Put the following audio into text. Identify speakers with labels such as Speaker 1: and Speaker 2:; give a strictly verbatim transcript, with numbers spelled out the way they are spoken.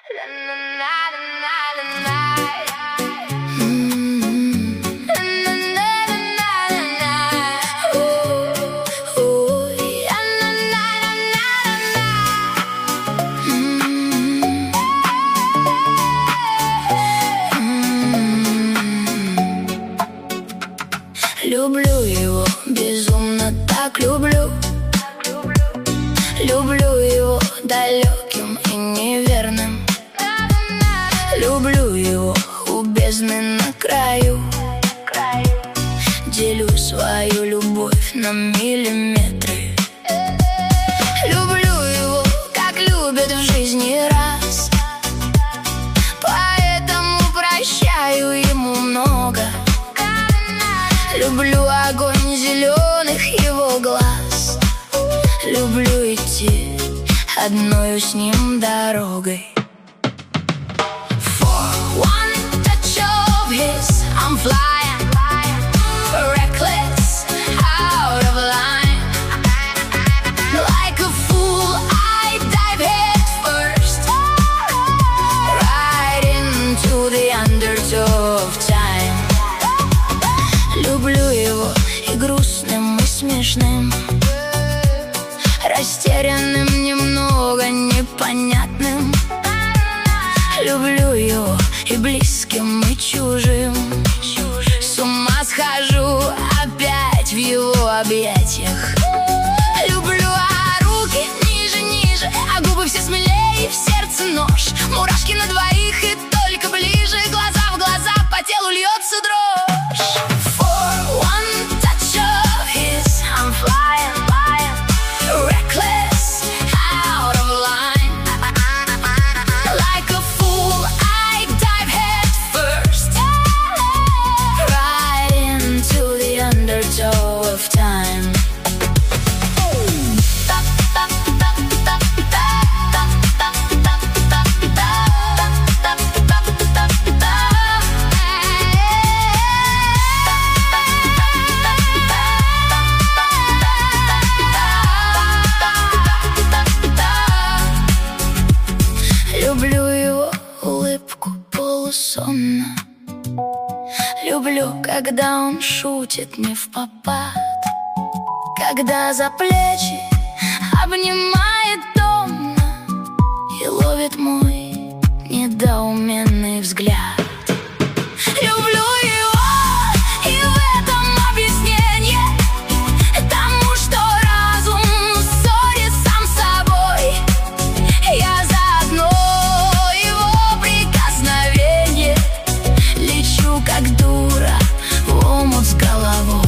Speaker 1: Люблю его, безумно так люблю. Люблю его далеким и неверным. Люблю его у бездны на краю. Делю свою любовь на миллиметры. Люблю его, как любят в жизни раз. Поэтому прощаю ему много. Люблю огонь зеленых его глаз. Люблю идти одною с ним дорогой. For one touch of his, I'm flying, reckless, out of line. Like a fool, I dive head first, right into the undertow of time. Люблю его и грустным, и смешным, растерянным, немного непонятным. Люблю его и близким, и чужим. С ума схожу опять в его объятиях. Люблю, а руки ниже, ниже, а губы все смелее, и в сердце нож. Мурашки на двоих и только ближе, глаза в глаза, по телу льется дрожь. For one touch of his, I'm flying, flying, reckless, out of line. Like a fool, I dive head first, right into the undertow of time. Люблю его улыбку полусонно. Люблю, когда он шутит не впопад, когда за плечи обнимает томно и ловит мой недоуменный взгляд. Люблю его, и в этом объяснение тому, что разум ссорит сам с собой. Я за одно его прикосновение лечу, как дура, в омут с головой.